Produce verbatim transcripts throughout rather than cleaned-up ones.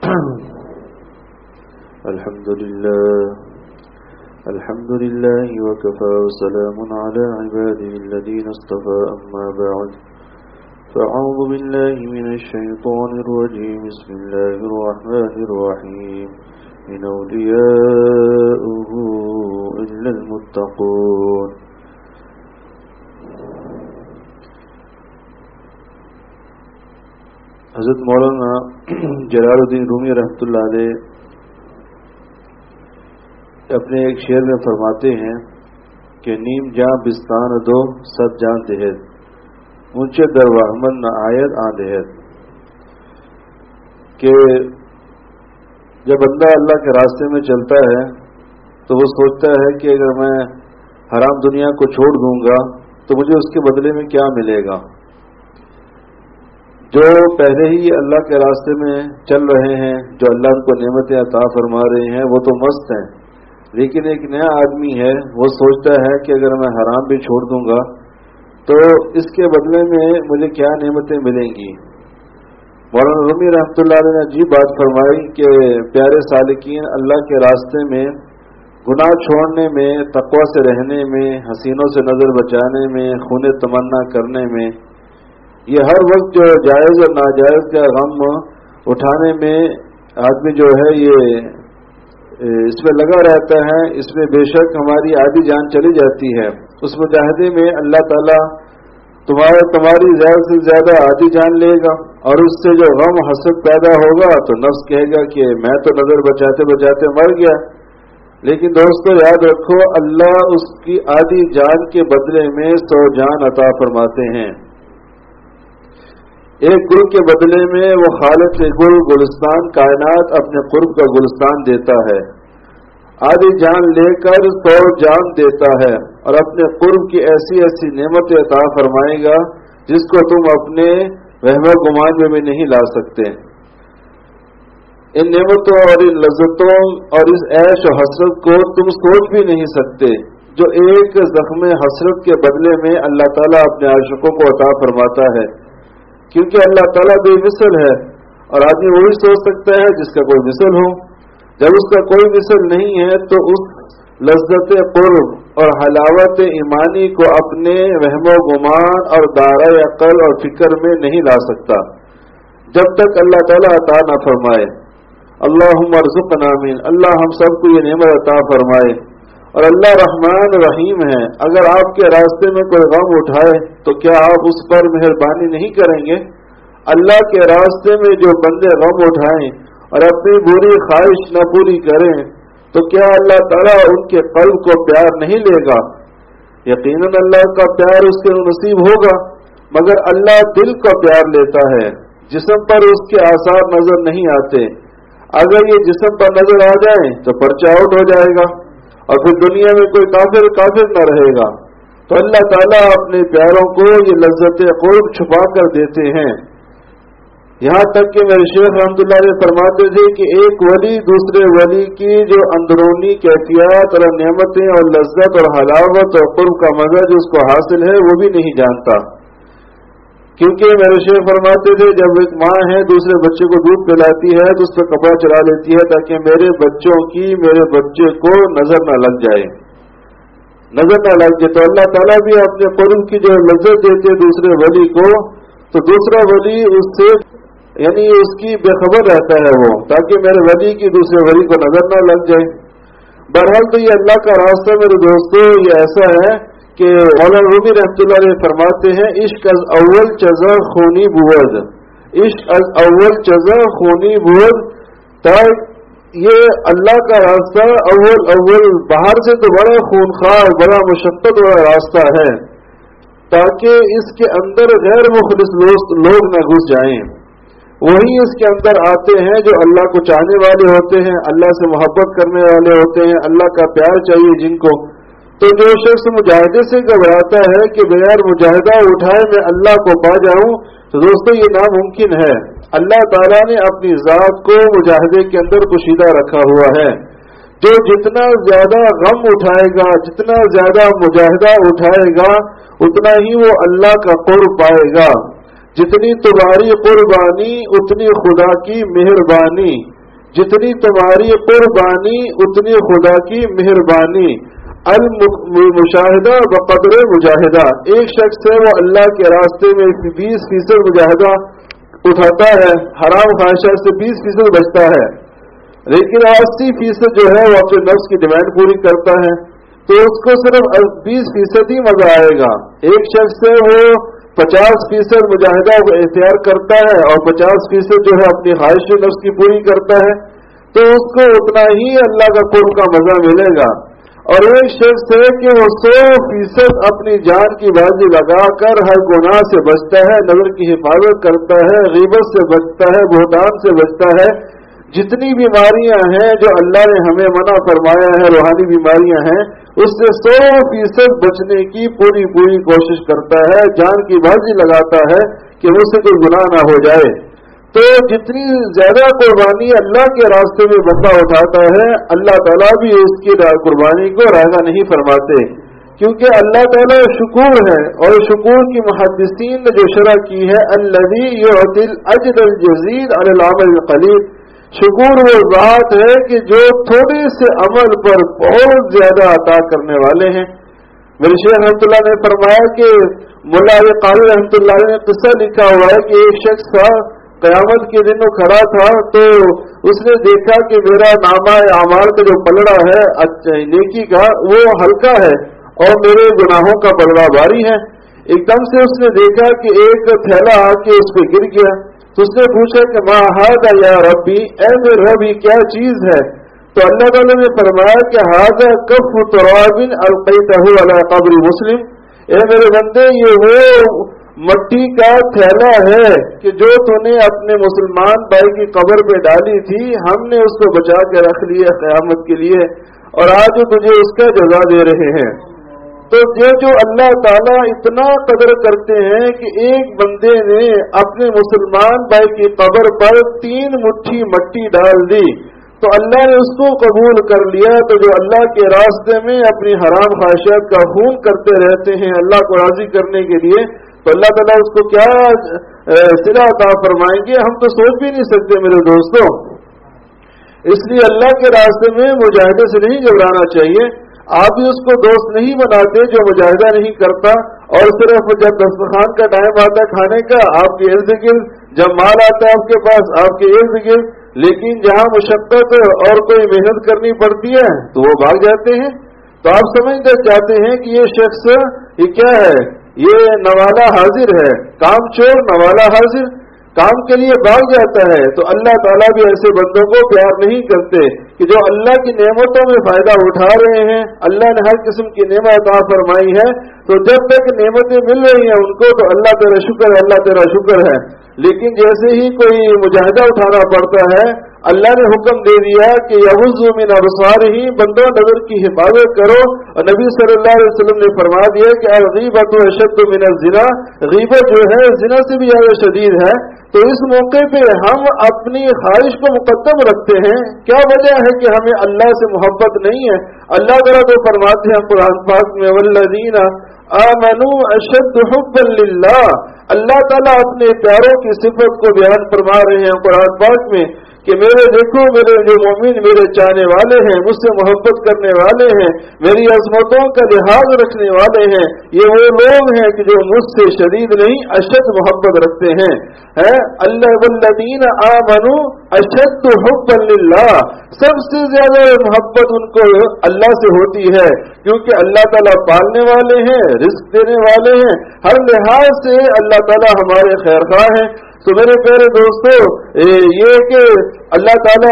الحمد لله الحمد لله وكفى وسلام على عباده الذين اصطفى أما بعد فأعوذ بالله من الشيطان الرجيم بسم الله الرحمن الرحيم إن أولياؤه إلا المتقون. حضرت مولانا جلال الدین رومی رحمۃ اللہ علیہ اپنے ایک شعر میں فرماتے ہیں کہ نیم جاں بستان دو سب جان دہد اونچے در وحمن نہ آیت آ دہد، کہ جب بندہ اللہ کے راستے میں چلتا ہے تو وہ سوچتا ہے کہ اگر میں حرام دنیا کو چھوڑ دوں گا تو مجھے اس کے بدلے میں کیا ملے گا. جو پہلے ہی اللہ کے راستے میں چل رہے ہیں، جو اللہ ان کو نعمتیں عطا فرما رہے ہیں، وہ تو مست ہیں، لیکن ایک نیا آدمی ہے، وہ سوچتا ہے کہ اگر میں حرام بھی چھوڑ دوں گا تو اس کے بدلے میں مجھے کیا نعمتیں ملیں گی. مولانا رومی رحمۃ اللہ علیہ نے عجیب بات فرمائی کہ پیارے سالکین اللہ کے راستے میں گناہ چھوڑنے میں، تقوی سے رہنے میں، حسینوں سے نظر بچانے میں، خون تمنا کرنے میں، یہ ہر وقت جو جائز اور ناجائز کا غم اٹھانے میں آدمی جو ہے یہ اس میں لگا رہتا ہے، اس میں بے شک ہماری آدھی جان چلی جاتی ہے. اس مجاہدے میں اللہ تعالیٰ تمہارے تمہاری زیادہ سے زیادہ آدھی جان لے گا، اور اس سے جو غم حسد پیدا ہوگا تو نفس کہے گا کہ میں تو نظر بچاتے بچاتے مر گیا. لیکن دوستو یاد رکھو، اللہ اس کی آدھی جان کے بدلے میں سو جان عطا فرماتے ہیں. ایک گل کے بدلے میں وہ خالق گل گلستان کائنات اپنے قرب کا گلستان دیتا ہے. آدھی جان لے کر سو جان دیتا ہے، اور اپنے قرب کی ایسی ایسی نعمتیں عطا فرمائے گا جس کو تم اپنے وہم و گمان میں بھی نہیں لا سکتے. ان نعمتوں اور ان لذتوں اور اس عیش و حسرت کو تم سوچ بھی نہیں سکتے جو ایک زخم حسرت کے بدلے میں اللہ تعالیٰ اپنے عاشقوں کو عطا فرماتا ہے. کیونکہ اللہ تعالیٰ بے مثل ہے، اور آدمی وہی سوچ سکتا ہے جس کا کوئی مثل ہو. جب اس کا کوئی مثل نہیں ہے تو اس لذت قرب اور حلاوت ایمانی کو اپنے وہم و گمان اور دائرہ عقل اور فکر میں نہیں لا سکتا جب تک اللہ تعالیٰ عطا نہ فرمائے. اللہم ارزقنا آمین. اللہ ہم سب کو یہ نعمت عطا فرمائے. اور اللہ رحمان رحیم ہے، اگر آپ کے راستے میں کوئی غم اٹھائے تو کیا آپ اس پر مہربانی نہیں کریں گے؟ اللہ کے راستے میں جو بندے غم اٹھائیں اور اپنی بری خواہش نہ پوری کریں تو کیا اللہ تعالیٰ ان کے قلب کو پیار نہیں لے گا؟ یقیناً اللہ کا پیار اس کے نصیب ہوگا، مگر اللہ دل کو پیار لیتا ہے. جسم پر اس کے آثار نظر نہیں آتے. اگر یہ جسم پر نظر آ جائیں تو پرچہ آؤٹ ہو جائے گا اور پھر دنیا میں کوئی کافر کافر نہ رہے گا. تو اللہ تعالیٰ اپنے پیاروں کو یہ لذت قرب چھپا کر دیتے ہیں. یہاں تک کہ میرے شیخ رحمۃ اللہ علیہ فرماتے تھے کہ ایک ولی دوسرے ولی کی جو اندرونی کیفیات اور نعمتیں اور لذت اور حلاوت اور قرب کا مزہ جو اس کو حاصل ہے وہ بھی نہیں جانتا. کیونکہ میرے شیخ فرماتے تھے جب ایک ماں ہے دوسرے بچے کو دودھ پلاتی ہے تو اس پہ کپڑا چلا لیتی ہے تاکہ میرے بچوں کی میرے بچے کو نظر نہ لگ جائے نظر نہ لگ جائے تو اللہ تعالیٰ بھی اپنے قرب کی جو لذت دیتے دوسرے ولی کو، تو دوسرا ولی اس سے یعنی اس کی بے خبر رہتا ہے وہ، تاکہ میرے ولی کی دوسرے ولی کو نظر نہ لگ جائے. بہرحال تو یہ اللہ کا راستہ میرے دوستو یہ ایسا ہے کہ مولانا رومی رحمۃ اللہ علیہ فرماتے ہیں عشق از اول چزا خونی بود، عشق از اول چزا خونی بود. یہ اللہ کا راستہ اول اول باہر سے تو بڑا خونخوار بڑا مشقت والا راستہ ہے، تاکہ اس کے اندر غیر مخلص لوگ نہ گھس جائیں. وہی اس کے اندر آتے ہیں جو اللہ کو چاہنے والے ہوتے ہیں، اللہ سے محبت کرنے والے ہوتے ہیں، اللہ کا پیار چاہیے جن کو. تو جو شخص مجاہدے سے گھبراتا ہے کہ بغیر مجاہدہ اٹھائے میں اللہ کو پا جاؤں، تو دوستو یہ ناممکن ہے. اللہ تعالیٰ نے اپنی ذات کو مجاہدے کے اندر پوشیدہ رکھا ہوا ہے. جو جتنا زیادہ غم اٹھائے گا، جتنا زیادہ مجاہدہ اٹھائے گا، اتنا ہی وہ اللہ کا قرب پائے گا. جتنی تمہاری قربانی اتنی خدا کی مہربانی. جتنی تمہاری قربانی اتنی خدا کی مہربانی. المشاہدہ بقدر مجاہدہ. ایک شخص ہے وہ اللہ کے راستے میں بیس فیصد مجاہدہ اٹھاتا ہے, حرام خواہشات سے بیس فیصد بچتا ہے, لیکن اسی فیصد جو ہے وہ اپنے نفس کی ڈیمانڈ پوری کرتا ہے, تو اس کو صرف بیس فیصد ہی مزہ آئے گا. ایک شخص ہے وہ پچاس فیصد مجاہدہ کو اختیار کرتا ہے اور پچاس فیصد جو ہے اپنی خواہش نفس کی پوری کرتا ہے, تو اس کو اتنا ہی اللہ کا قرب کا مزہ ملے گا. اور ایک شخص ہے کہ وہ سو فیصد اپنی جان کی بازی لگا کر ہر گناہ سے بچتا ہے, نظر کی حفاظت کرتا ہے, غیبت سے بچتا ہے, بہتان سے بچتا ہے. جتنی بیماریاں ہیں جو اللہ نے ہمیں منع فرمایا ہے, روحانی بیماریاں ہیں, اس سے سو فیصد بچنے کی پوری پوری کوشش کرتا ہے, جان کی بازی لگاتا ہے کہ مجھ سے کوئی گناہ نہ ہو جائے. تو جتنی زیادہ قربانی اللہ کے راستے میں بندہ اٹھاتا ہے, اللہ تعالیٰ بھی اس کی قربانی کو رائگاں نہیں فرماتے, کیونکہ اللہ تعالیٰ شکور ہے. اور شکور کی محدثین نے جو شرح کی ہے, الذی یعطی الاجر الجزیل علی العمل القلیل. شکور وہ ذات ہے کہ جو تھوڑے سے عمل پر بہت زیادہ عطا کرنے والے ہیں. میرے شیخ رحمۃ اللہ نے فرمایا کہ مولا علی قاری رحمۃ اللہ نے قصہ لکھا ہوا ہے کہ ایک شخص تھا, قیامت کے دن وہ کھڑا تھا, تو اس نے دیکھا کہ میرا نامہ اعمال کا جو پلڑا ہے نیکی کا وہ ہلکا ہے اور میرے گناہوں کا پلڑا بھاری ہے. ایک دم سے اس نے دیکھا کہ ایک تھیلا آ کے اس پہ گر گیا, تو اس نے پوچھا کہ ما ھذا یا ربی, اے میرے رب یہ کیا چیز ہے؟ تو اللہ تعالیٰ نے فرمایا کہ ھذا کف تراب القیتہ علی قبر مسلم. اے میرے بندے یہ وہ مٹی کا تھیلا ہے کہ جو تو نے اپنے مسلمان بھائی کی قبر پہ ڈالی تھی, ہم نے اس کو بچا کے رکھ لیا قیامت کے لیے, اور آج تجھے اس کا جزا دے رہے ہیں. تو یہ جو اللہ تعالیٰ اتنا قدر کرتے ہیں کہ ایک بندے نے اپنے مسلمان بھائی کی قبر پر تین مٹھی مٹی ڈال دی, تو اللہ نے اس کو قبول کر لیا. تو جو اللہ کے راستے میں اپنی حرام خواہشات کا خون کرتے رہتے ہیں اللہ کو راضی کرنے کے لیے, تو اللہ تعالیٰ اس کو کیا صلہ عطا فرمائیں گے, ہم تو سوچ بھی نہیں سکتے میرے دوستوں. اس لیے اللہ کے راستے میں مجاہدے سے نہیں گھبرانا چاہیے. آپ بھی اس کو دوست نہیں بناتے جو مجاہدہ نہیں کرتا, اور صرف جب دسترخوان کا ٹائم آتا ہے کھانے کا آپ کے ارد گرد, جب مال آتا ہے آپ کے پاس آپ کے ارد گرد, لیکن جہاں مشقت اور کوئی محنت کرنی پڑتی ہے تو وہ بھاگ جاتے ہیں. تو آپ سمجھتے چاہتے ہیں کہ یہ شخص یہ کیا ہے, یہ نوالا حاضر ہے, کام چور نوالا حاضر, کام کے لیے بھاگ جاتا ہے. تو اللہ تعالیٰ بھی ایسے بندوں کو پیار نہیں کرتے کہ جو اللہ کی نعمتوں میں فائدہ اٹھا رہے ہیں. اللہ نے ہر قسم کی نعمت عطا فرمائی ہے, تو جب تک نعمتیں مل رہی ہیں ان کو تو اللہ تیرا شکر ہے, اللہ تیرا شکر ہے. لیکن جیسے ہی کوئی مجاہدہ اٹھانا پڑتا ہے, اللہ نے حکم دے دیا کہ یغضوا من ابصارہم, بندوں نظر کی حفاظت کرو. اور نبی صلی اللہ علیہ وسلم نے فرما دیا کہ الغیبۃ اشد من الزنا, غیبت جو ہے زنا سے بھی زیادہ شدید ہے. تو اس موقع پہ ہم اپنی خواہش کو مقدم رکھتے ہیں. کیا وجہ ہے کہ ہمیں اللہ سے محبت نہیں ہے؟ اللہ تعالیٰ تو فرماتے ہیں قرآن پاک میں والذین آمنوا اشد حبا للہ. اللہ تعالیٰ اپنے پیاروں کی صفت کو بیان فرما رہے ہیں قرآن پاک میں کہ میرے دیکھو میرے جو مومن میرے چاہنے والے ہیں, مجھ سے محبت کرنے والے ہیں, میری عظمتوں کا لحاظ رکھنے والے ہیں, یہ وہ لوگ ہیں کہ جو مجھ سے شدید نہیں اشد محبت رکھتے ہیں. ہے اللہ والذین آمنوا اشد حبا للہ, سب سے زیادہ محبت ان کو اللہ سے ہوتی ہے, کیونکہ اللہ تعالیٰ پالنے والے ہیں, رزق دینے والے ہیں, ہر لحاظ سے اللہ تعالیٰ ہمارے خیر خواہ ہیں. تو میرے پیارے دوستو, یہ کہ اللہ تعالیٰ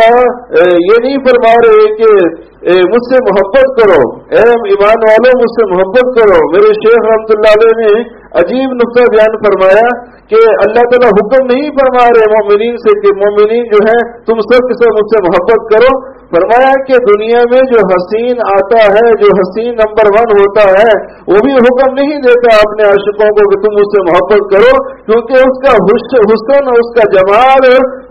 یہ نہیں فرما رہے کہ مجھ سے محبت کرو, اے ایمان والوں مجھ سے محبت کرو. میرے شیخ رحمۃ اللہ علیہ نے عجیب نقطہ بیان فرمایا کہ اللہ تعالیٰ حکم نہیں فرما رہے مومنین سے کہ مومنین جو ہیں تم سب کے سب مجھ سے محبت کرو. فرمایا کہ دنیا میں جو حسین آتا ہے, جو حسین نمبر ون ہوتا ہے, وہ بھی حکم نہیں دیتا اپنے عاشقوں کو کہ تم مجھ سے محبت کرو, کیونکہ اس کا حسن, اس کا جمال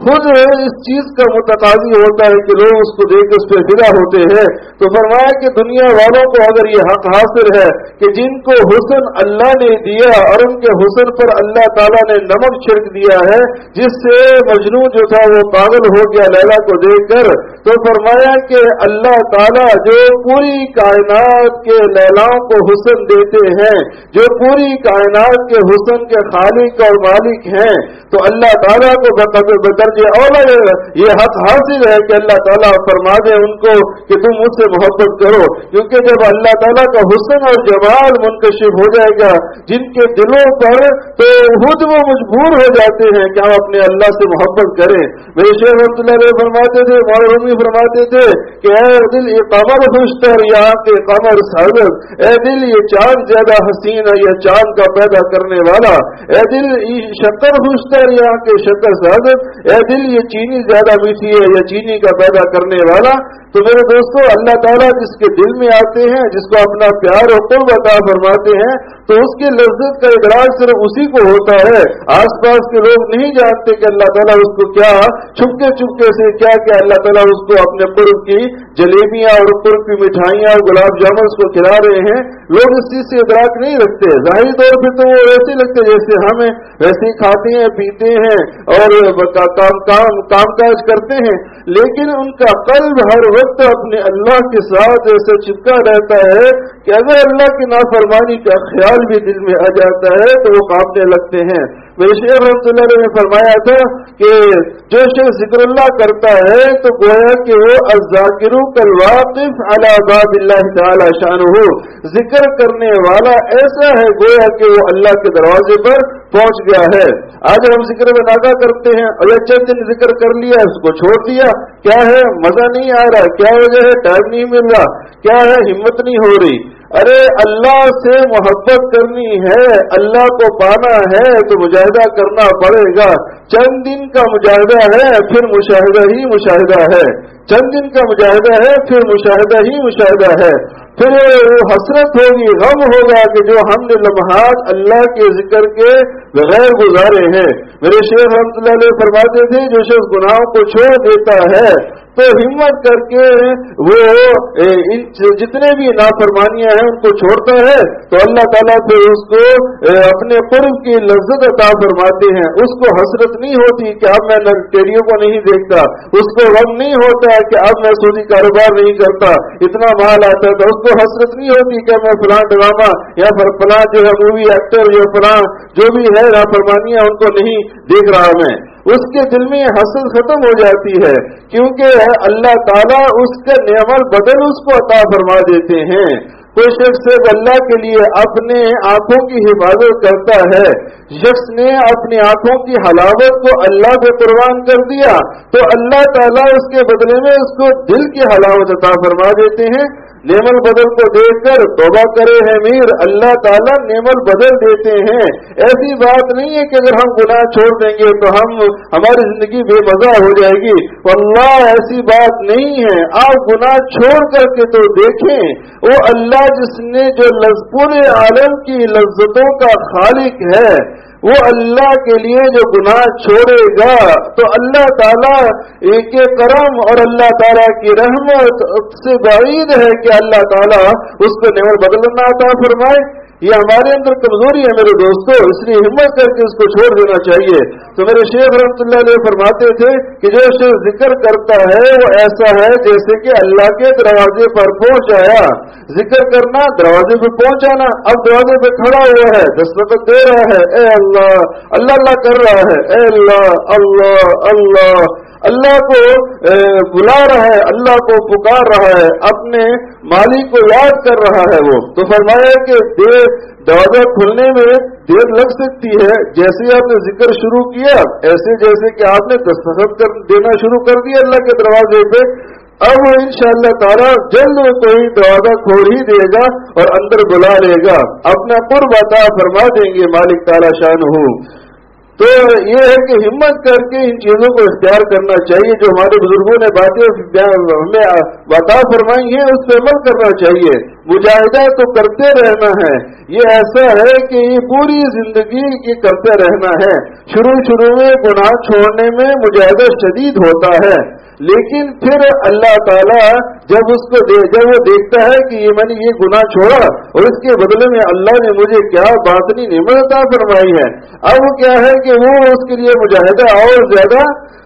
خود اس چیز کا متقاضی ہوتا ہے کہ لوگ اس کو دیکھ اس پہ فدا ہوتے ہیں. تو فرمایا کہ دنیا والوں کو اگر یہ حق حاصل ہے کہ جن کو حسن اللہ نے دیا اور ان کے حسن پر اللہ تعالیٰ نے نمک چھڑک دیا ہے جس سے مجنو جو تھا وہ پاگل ہو گیا لیلا کو دیکھ کر، تو فرمایا کہ اللہ تعالیٰ جو پوری کائنات کے لیلاؤں کو حسن دیتے ہیں، جو پوری کائنات کے حسن کے خالق اور مالک ہیں، تو اللہ تعالیٰ کو بدرجہ اولا یہ حق حاصل ہے کہ اللہ تعالیٰ فرما دے ان کو کہ تم مجھ سے محبت کرو. کیونکہ جب اللہ تعالیٰ کا حسن اور جمال منکشف ہو جائے گا جن کے دلوں پر، تو خود وہ مجبور ہو جاتے ہیں کہ ہم اپنے اللہ سے محبت کریں. میرے شیخ رحمۃ اللہ علیہ فرماتے تھے، مولانا فرماتے تھے کہ اے دل یہ قمر خوشتر یہاں کے قمر سعادت، اے دل یہ چاند زیادہ حسین ہے یہ چاند کا پیدا کرنے والا، اے دل یہ شکر خوشتر یہاں کے شکر سعادت، اے دل یہ چینی زیادہ میٹھی ہے یا چینی کا پیدا کرنے والا. تو میرے دوستو اللہ تعالیٰ جس کے دل میں آتے ہیں، جس کو اپنا پیار اور قرب عطا فرماتے ہیں، تو اس کی لذت کا ادراک صرف اسی کو ہوتا ہے. آس پاس کے لوگ نہیں جانتے کہ اللہ تعالیٰ اس کو کیا چھپکے چھپکے سے کیا کیا اللہ تعالیٰ اس کو اپنے قرب کی جلیبیاں اور قرب کی مٹھائیاں اور گلاب جامن اس کو کھلا رہے ہیں. لوگ اس چیز سے ادراک نہیں رکھتے. ظاہری طور پہ تو وہ ویسے لگتے جیسے ہمیں، ویسے ہی کھاتے ہیں پیتے ہیں اور کام کام کام کاج کرتے ہیں، لیکن ان کا قلب ہر وقت اپنے اللہ کے ساتھ ایسے چپکا رہتا ہے کہ اگر اللہ کی نافرمانی کا خیال بھی دل میں آ جاتا ہے تو وہ کانپنے لگتے ہیں. میرے شیخ رحمۃ اللہ علیہ نے فرمایا تھا کہ جو شخص ذکر اللہ کرتا ہے تو گویا کہ وہ الذاکر کالواقف علی باب اللہ تعالی شانہ، ذکر کرنے والا ایسا ہے گویا کہ وہ اللہ کے دروازے پر پہنچ گیا ہے. آج ہم ذکر میں ناکا کرتے ہیں اور چند دن ذکر کر لیا اس کو چھوڑ دیا، کیا ہے مزہ نہیں آ رہا، کیا وجہ ہے ٹائم نہیں مل رہا، کیا ہے ہمت نہیں ہو رہی. ارے اللہ سے محبت کرنی ہے، اللہ کو پانا ہے تو مجاہدہ کرنا پڑے گا. چند دن کا مجاہدہ ہے پھر مشاہدہ ہی مشاہدہ ہے، چند دن کا مجاہدہ ہے پھر مشاہدہ ہی مشاہدہ ہے. پھر حسرت ہوگی، غم ہوگا کہ جو ہم نے لمحات اللہ کے ذکر کے بغیر گزارے ہیں. میرے شیخ رحمۃ اللہ علیہ فرماتے تھے جو شخص گناہوں کو چھوڑ دیتا ہے تو ہمت کر کے وہ جتنے بھی نافرمانیاں ہیں ان کو چھوڑتا ہے تو اللہ تعالیٰ پھر اس کو اپنے قرب کی لذت عطا فرماتے ہیں. اس کو حسرت نہیں ہوتی کہ اب میں ٹیریوں کو نہیں دیکھتا، اس کو غم نہیں ہوتا کہ اب میں سودی کاروبار نہیں کرتا، اتنا مال آتا تھا. اس کو حسرت نہیں ہوتی کہ میں فلاں ڈرامہ یا فلاں جو ہے مووی ایکٹر یا فلاں جو بھی ہے نافرمانیاں ان کو نہیں دیکھ رہا میں. اس کے دل میں حسرت ختم ہو جاتی ہے کیونکہ اللہ تعالیٰ اس کا نعمت بدل اس کو عطا فرما دیتے ہیں. کوئی شخص صرف اللہ کے لیے اپنے آنکھوں کی حفاظت کرتا ہے، شخص نے اپنی آنکھوں کی حلاوت کو اللہ پہ قربان کر دیا تو اللہ تعالیٰ اس کے بدلے میں اس کو دل کی حلاوت عطا فرما دیتے ہیں. نعمت بدل کو دیکھ کر توبہ کرے ہے میر، اللہ تعالیٰ نعمت بدل دیتے ہیں. ایسی بات نہیں ہے کہ اگر ہم گناہ چھوڑ دیں گے تو ہم ہماری زندگی بے مزہ ہو جائے گی. واللہ ایسی بات نہیں ہے. آپ گناہ چھوڑ کر کے تو دیکھیں، وہ اللہ جس نے جو پورے عالم کی لذتوں کا خالق ہے، وہ اللہ کے لیے جو گناہ چھوڑے گا تو اللہ تعالیٰ ایک کرم اور اللہ تعالیٰ کی رحمت سے بعید ہے کہ اللہ تعالیٰ اس کو نعمت بدلنا عطا فرمائے. یہ ہمارے اندر کمزوری ہے میرے دوستو، اس لیے ہمت کر کے اس کو چھوڑ دینا چاہیے. تو میرے شیخ رحمۃ اللہ علیہ فرماتے تھے کہ جو شخص ذکر کرتا ہے وہ ایسا ہے جیسے کہ اللہ کے دروازے پر پہنچ آیا. ذکر کرنا دروازے پہ پہنچ آنا، اب دروازے پہ کھڑا ہوا ہے، دستخط دے رہا ہے، اے اللہ اللہ اللہ کر رہا ہے، اے اللہ اللہ اللہ اللہ کو بلا رہا ہے، اللہ کو پکار رہا ہے، اپنے مالک کو یاد کر رہا ہے. وہ تو فرمایا کہ دیر دروازہ کھلنے میں دیر لگ سکتی ہے. جیسے آپ نے ذکر شروع کیا ایسے جیسے کہ آپ نے دستخط کر دینا شروع کر دیا اللہ کے دروازے پہ، اب انشاءاللہ تعالیٰ جلد کوئی دروازہ کھول ہی دے گا اور اندر بلا لے گا، اپنا قرب عطا فرما دیں گے مالک تعالیٰ شان ہو. تو یہ ہے کہ ہمت کر کے ان چیزوں کو اختیار کرنا چاہیے جو ہمارے بزرگوں نے باتیں ہمیں بتا فرمائی ہیں، اس پہ عمل کرنا چاہیے. مجاہدہ تو کرتے رہنا ہے. یہ ایسا ہے کہ یہ پوری زندگی کی کرتے رہنا ہے. شروع شروع میں گناہ چھوڑنے میں مجاہدہ شدید ہوتا ہے، لیکن پھر اللہ تعالیٰ جب اس کو دے جب وہ دیکھتا ہے کہ یہ میں نے یہ گناہ چھوڑا اور اس کے بدلے میں اللہ نے مجھے کیا باطنی نعمت عطا فرمائی ہے، اب کیا ہے کہ وہ اس کے لیے مجاہدہ اور زیادہ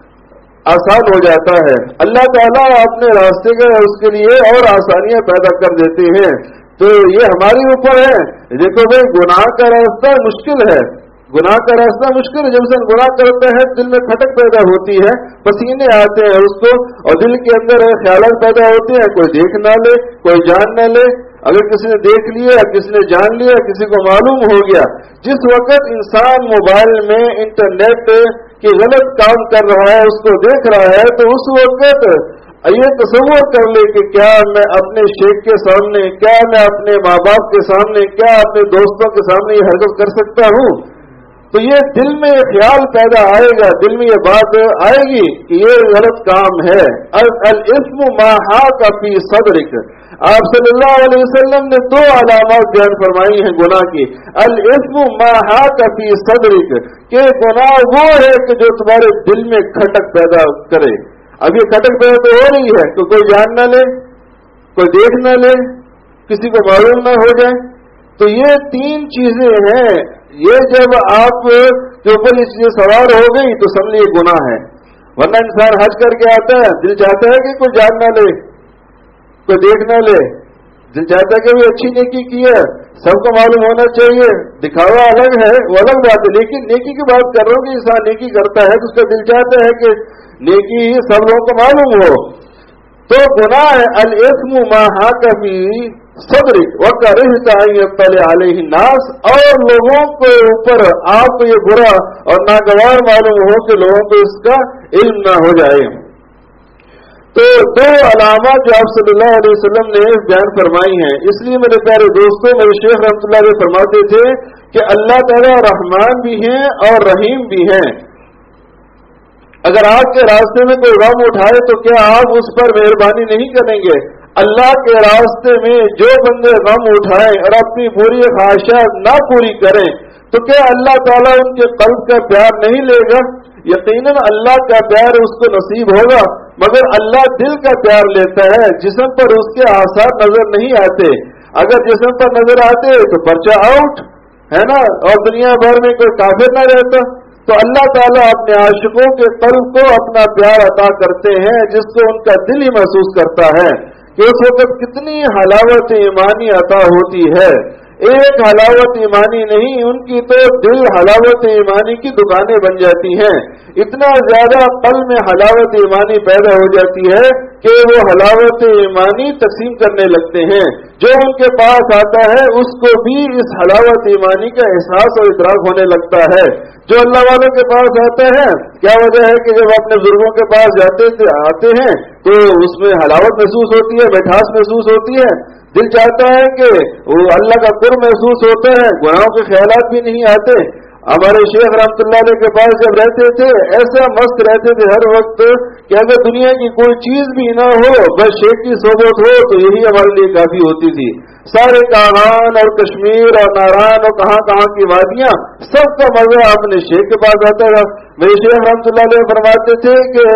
آسان ہو جاتا ہے. اللہ تعالیٰ اپنے راستے کا اس کے لیے اور آسانیاں پیدا کر دیتے ہیں. تو یہ ہمارے اوپر ہے. دیکھو بھائی، گناہ کا راستہ مشکل ہے، گناہ کا راستہ مشکل ہے. جب انسان گناہ کرتا ہے دل میں کھٹک پیدا ہوتی ہے، پسینے آتے ہیں اس کو، اور دل کے اندر خیالات پیدا ہوتے ہیں، کوئی دیکھ نہ لے، کوئی جان نہ لے. اگر کسی نے دیکھ لیا، کسی نے جان لیا، کسی کو معلوم ہو گیا. جس وقت انسان موبائل میں انٹرنیٹ کی غلط کام کر رہا ہے، اس کو دیکھ رہا ہے، تو اس وقت یہ تصور کر لے کہ کیا میں اپنے شیخ کے سامنے، کیا میں اپنے ماں باپ کے سامنے، کیا اپنے دوستوں کے سامنے یہ حرکت کر سکتا ہوں. تو یہ دل میں یہ خیال پیدا آئے گا، دل میں یہ بات آئے گی کہ یہ غلط کام ہے. الاسم ما حاک فی صدرک. آپ صلی اللہ علیہ وسلم نے دو علامات بیان فرمائی ہیں گناہ کی. الاسم ما حاک فی صدرک، کہ گناہ وہ ہے کہ جو تمہارے دل میں کھٹک پیدا کرے. اب یہ کھٹک پیدا تو ہو رہی ہے کہ کوئی جان نہ لے، کوئی دیکھ نہ لے، کسی کو معلوم نہ ہو جائے. تو یہ تین چیزیں ہیں. یہ جب آپ کے اوپر یہ چیزیں سوار ہو گئی تو سمجھ لیے گناہ ہے. ورنہ انسان حج کر کے آتا ہے، دل چاہتا ہے کہ کوئی جان نہ لے، کوئی دیکھ نہ لے. دل چاہتا ہے کہ وہ اچھی نیکی کی ہے، سب کو معلوم ہونا چاہیے. دکھاوا الگ ہے، وہ الگ بات ہے، لیکن نیکی کی بات کر رہا ہوں کہ انسان نیکی کرتا ہے تو اس کا دل چاہتا ہے کہ نیکی سب لوگوں کو معلوم ہو. تو گناہ ہے الاسم ما حاک فی صدرک وکرہت ان یطلع علیہ الناس، اور لوگوں کے اوپر آپ کو یہ برا اور ناگوار معلوم ہو کہ لوگوں کو اس کا علم نہ ہو جائے. تو دو علامات جو آپ صلی اللہ علیہ وسلم نے بیان فرمائی ہیں. اس لیے میرے پیارے دوستوں، میرے شیخ رحمۃ اللہ علیہ فرماتے تھے کہ اللہ تعالیٰ رحمان بھی ہیں اور رحیم بھی ہیں. اگر آپ کے راستے میں کوئی غم اٹھائے تو کیا آپ اس پر مہربانی نہیں کریں گے؟ اللہ کے راستے میں جو بندے غم اٹھائیں اور اپنی بری خواہشات نہ پوری کریں تو کیا اللہ تعالیٰ ان کے قلب کا پیار نہیں لے گا؟ یقیناً اللہ کا پیار اس کو نصیب ہوگا، مگر اللہ دل کا پیار لیتا ہے. جسم پر اس کے آثار نظر نہیں آتے. اگر جسم پر نظر آتے تو پرچہ آؤٹ ہے نا، اور دنیا بھر میں کوئی کافر نہ رہتا. تو اللہ تعالیٰ اپنے عاشقوں کے قلب کو اپنا پیار عطا کرتے ہیں، جس کو ان کا دل ہی محسوس کرتا ہے کہ اس وقت کتنی حلاوت ایمانی عطا ہوتی ہے. ایک حلاوت ایمانی نہیں، ان کی تو دل حلاوت ایمانی کی دکانیں بن جاتی ہیں. اتنا زیادہ قلب میں حلاوت ایمانی پیدا ہو جاتی ہے کہ وہ حلاوت ایمانی تقسیم کرنے لگتے ہیں. جو ان کے پاس آتا ہے اس کو بھی اس حلاوت ایمانی کا احساس اور ادراک ہونے لگتا ہے. جو اللہ والوں کے پاس آتا ہے، کیا وجہ ہے کہ جب اپنے بزرگوں کے پاس جاتے آتے ہیں تو اس میں حلاوت محسوس ہوتی ہے، مٹھاس محسوس ہوتی ہے. دل چاہتا ہے کہ وہ اللہ کا قرب محسوس ہوتا ہے، گناہوں کے خیالات بھی نہیں آتے. ہمارے شیخ رحمۃ اللہ علیہ کے پاس جب رہتے تھے ایسا مست رہتے تھے ہر وقت کہ اگر دنیا کی کوئی چیز بھی نہ ہو، بس شیخ کی صحبت ہو تو یہی ہمارے لیے کافی ہوتی تھی. سارے کاغان اور کشمیر اور ناران اور کہاں کہاں کی وادیاں، سب کا مزہ اپنے شیخ کے پاس آتا تھا. میرے شیخ رحمۃ اللہ علیہ فرماتے تھے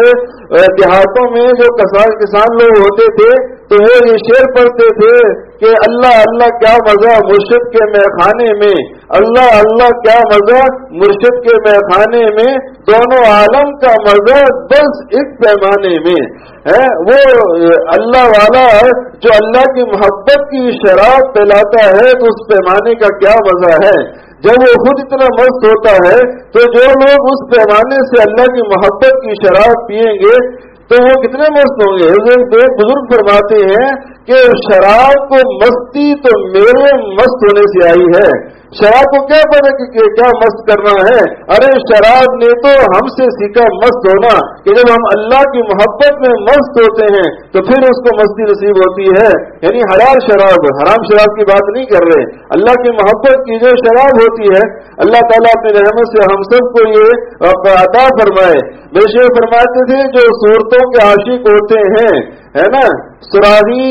کہ دیہاتوں میں جو کسان لوگ ہوتے تھے تو وہ یہ شعر پڑھتے تھے کہ اللہ اللہ کیا مزہ مرشد کے میخانے میں، اللہ اللہ کیا مزہ مرشد کے میخانے میں، دونوں عالم کا مزہ بس ایک پیمانے میں ہے. وہ اللہ والا جو اللہ کی محبت کی شراب پلاتا ہے تو اس پیمانے کا کیا مزہ ہے. جب وہ خود اتنا مست ہوتا ہے تو جو لوگ اس پیمانے سے اللہ کی محبت کی شراب پیئیں گے تو وہ کتنے مست ہوں گے. ایک بزرگ فرماتے ہیں کہ شراب کو مستی تو میرے مست ہونے سے آئی ہے، شراب کو کیا پتا کہ کیا مست کرنا ہے؟ ارے شراب نے تو ہم سے سیکھا مست ہونا کہ جب ہم اللہ کی محبت میں مست ہوتے ہیں تو پھر اس کو مستی نصیب ہوتی ہے. یعنی حلال شراب، حرام شراب کی بات نہیں کر رہے. اللہ کی محبت کی جو شراب ہوتی ہے، اللہ تعالیٰ اپنی رحمت سے ہم سب کو یہ عطا فرمائے. بے شک فرماتے تھے جو صورتوں کے عاشق ہوتے ہیں، ہے نا، سراہی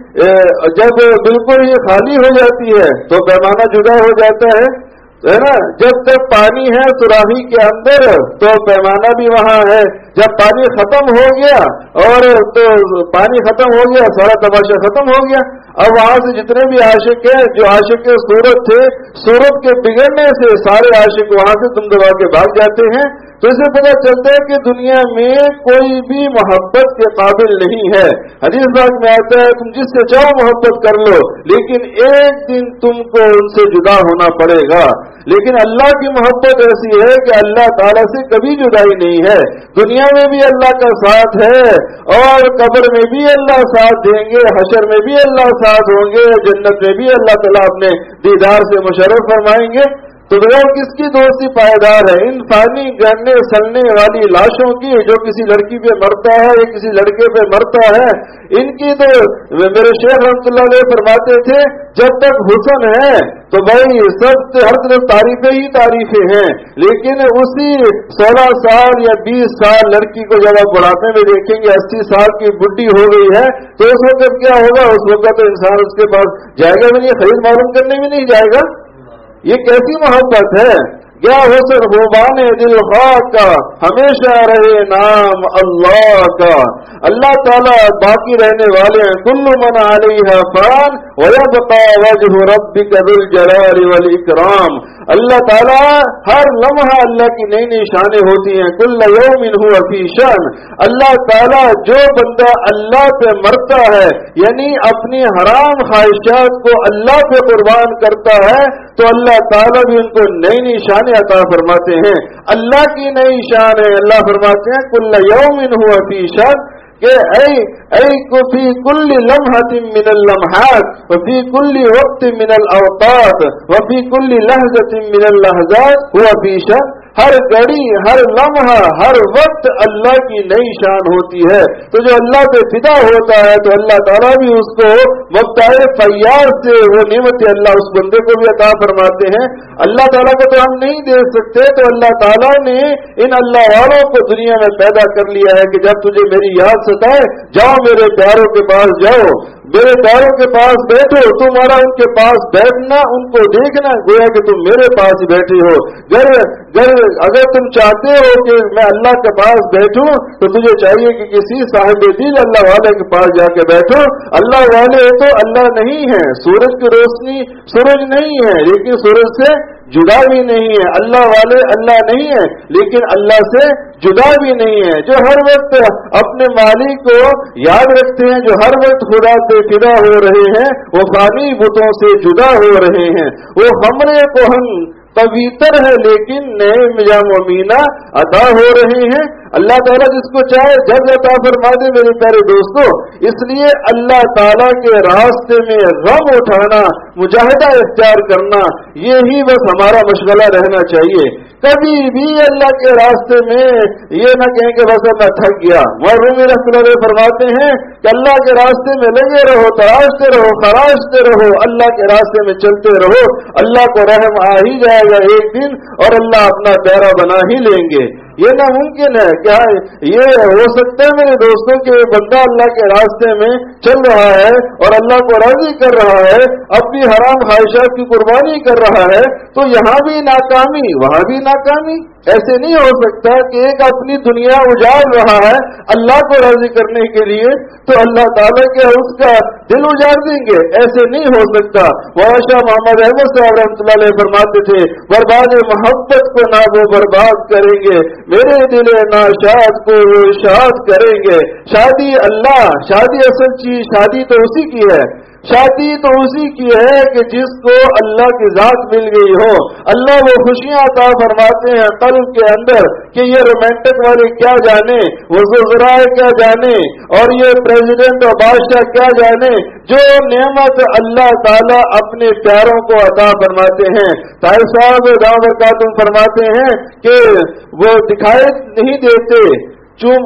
جب بالکل ہی خالی ہو جاتی ہے تو پیمانہ جدا ہو جاتا ہے، ہے نا. جب تک پانی ہے سراہی کے اندر تو پیمانہ بھی وہاں ہے. جب پانی ختم ہو گیا اور تو پانی ختم ہو گیا، سارا تماشا ختم ہو گیا. اب وہاں سے جتنے بھی عاشق ہیں، جو عاشق کے صورت تھے، صورت کے بگڑنے سے سارے عاشق وہاں سے تم دبا کے بھاگ جاتے ہیں. تو اسے پتہ چلتا ہے کہ دنیا میں کوئی بھی محبت کے قابل نہیں ہے. حدیث پاک میں آتا ہے تم جس سے چاہو محبت کر لو، لیکن ایک دن تم کو ان سے جدا ہونا پڑے گا. لیکن اللہ کی محبت ایسی ہے کہ اللہ تعالیٰ سے کبھی جدائی نہیں ہے. دنیا میں بھی اللہ کا ساتھ ہے اور قبر میں بھی اللہ ساتھ دیں گے، حشر میں بھی اللہ ساتھ ہوں گے، جنت میں بھی اللہ تعالیٰ اپنے دیدار سے مشرف فرمائیں گے. تو بغیر کس کی دوستی پائیدار ہے؟ ان فانی گرنے سلنے والی لاشوں کی، جو کسی لڑکی پہ مرتا ہے یا کسی لڑکے پہ مرتا ہے، ان کی تو میرے شیخ رحمۃ اللہ علیہ فرماتے تھے جب تک حسن ہے تو بھائی سب ہر طرف تعریفیں ہی تعریفیں ہیں. لیکن اسی سولہ سال یا بیس سال لڑکی کو جب آپ بڑھاپے میں دیکھیں گے، اسی سال کی بڈھی ہو گئی ہے، تو اس وقت کیا ہوگا؟ اس وقت تو انسان اس کے پاس جائے گا بھی نہیں، خرید معلوم کرنے بھی نہیں جائے گا. یہ کیسی محبت ہے؟ کیا حسن خوبان دل خواہ کا ہمیشہ رہے نام اللہ کا. اللہ تعالیٰ باقی رہنے والے ہیں. کل من علیہا فان ویبقى وجہ ربک ذو الجلال والاکرام. اللہ تعالیٰ ہر لمحہ اللہ کی نئی نئی شانیں ہوتی ہیں. کل یوم هو فی شان. اللہ تعالیٰ جو بندہ اللہ پہ مرتا ہے، یعنی اپنی حرام خواہشات کو اللہ پہ قربان کرتا ہے، تو اللہ تعالیٰ بھی ان کو نئی نئی شانیں عطا فرماتے ہیں. اللہ کی نئی شان ہے. اللہ فرماتے ہیں کل یوم هو فی شان، کہ اے اے کو فی کل لمحۃ من اللمحات وفی کل وقت من الاوقات وفی کل لحظۃ من اللحظات هو فی شان. ہر گھڑی، ہر لمحہ، ہر وقت اللہ کی نئی شان ہوتی ہے. تو جو اللہ پہ فدا ہوتا ہے تو اللہ تعالیٰ بھی اس کو مبتاع فیاض سے وہ نعمت اللہ اس بندے کو بھی عطا فرماتے ہیں. اللہ تعالیٰ کو تو ہم نہیں دے سکتے، تو اللہ تعالیٰ نے ان اللہ والوں کو دنیا میں پیدا کر لیا ہے کہ جب تجھے میری یاد ستائے، جاؤ میرے پیاروں کے پاس، جاؤ میرے پیاروں کے پاس بیٹھو. تمہارا ان کے پاس بیٹھنا، ان کو دیکھنا گویا کہ تم میرے پاس ہی بیٹھے ہو. گر گر اگر تم چاہتے ہو کہ میں اللہ کے پاس بیٹھوں تو تجھے چاہیے کہ کسی صاحب دل اللہ والے کے پاس جا کے بیٹھو. اللہ والے تو اللہ نہیں ہے، سورج کی روشنی سورج نہیں ہے لیکن سورج سے جدا بھی نہیں ہے. اللہ والے اللہ نہیں ہے لیکن اللہ سے جدا بھی نہیں ہے. جو ہر وقت اپنے مالک کو یاد رکھتے ہیں، جو ہر وقت خدا سے فدا ہو رہے ہیں، وہ فانی بتوں سے جدا ہو رہے ہیں. وہ خمرے کو ہم پویتر ہے لیکن نئے مجام و مینا عطا ہو رہے ہیں. اللہ تعالیٰ جس کو چاہے جب عطا فرما دے میرے پیارے دوستوں. اس لیے اللہ تعالیٰ کے راستے میں غم اٹھانا، مجاہدہ اختیار کرنا، یہی بس ہمارا مشغلہ رہنا چاہیے. کبھی بھی اللہ کے راستے میں یہ نہ کہیں کہ بس میں تھک گیا. رومی رحمۃ اللہ فرماتے ہیں کہ اللہ کے راستے میں لگے رہو، تراشتے رہو، خراشتے رہو، اللہ کے راستے میں چلتے رہو. اللہ کو رحم آ ہی جائے گا ایک دن اور اللہ اپنا پیارا بنا ہی لیں گے. یہ ناممکن ہے. کیا یہ ہو سکتا ہے میرے دوستوں کہ بندہ اللہ کے راستے میں چل رہا ہے اور اللہ کو راضی کر رہا ہے، اپنی حرام خواہشات کی قربانی کر رہا ہے، تو یہاں بھی ناکامی وہاں بھی ناکامی؟ ایسے نہیں ہو سکتا کہ ایک اپنی دنیا اجاڑ رہا ہے اللہ کو راضی کرنے کے لیے تو اللہ تعالیٰ کے اس کا دل اجاڑ دیں گے. ایسے نہیں ہو سکتا. مولانا محمد احمد صاحب رحمۃ اللہ علیہ فرماتے تھے برباد محبت کو نہ وہ برباد کریں گے، میرے دل ناشاد کو وہ شاد کریں گے. شادی اللہ، شادی اصل چیز شادی تو اسی کی ہے. शादी तो उसी की है कि जिसको अल्लाह की जात मिल गई हो। अल्लाह वो खुशियां अता फरमाते हैं कल्ब के अंदर कि ये रोमांटिक वाले क्या जाने, वो ज़ुज़राए क्या जाने, और ये प्रेसिडेंट और बादशाह क्या जाने, जो नेमत अल्लाह ताला अपने प्यारों को अता फरमाते हैं। ताहिर साहब दावत का तुम फरमाते हैं कि वो दिखाई नहीं देते, चूम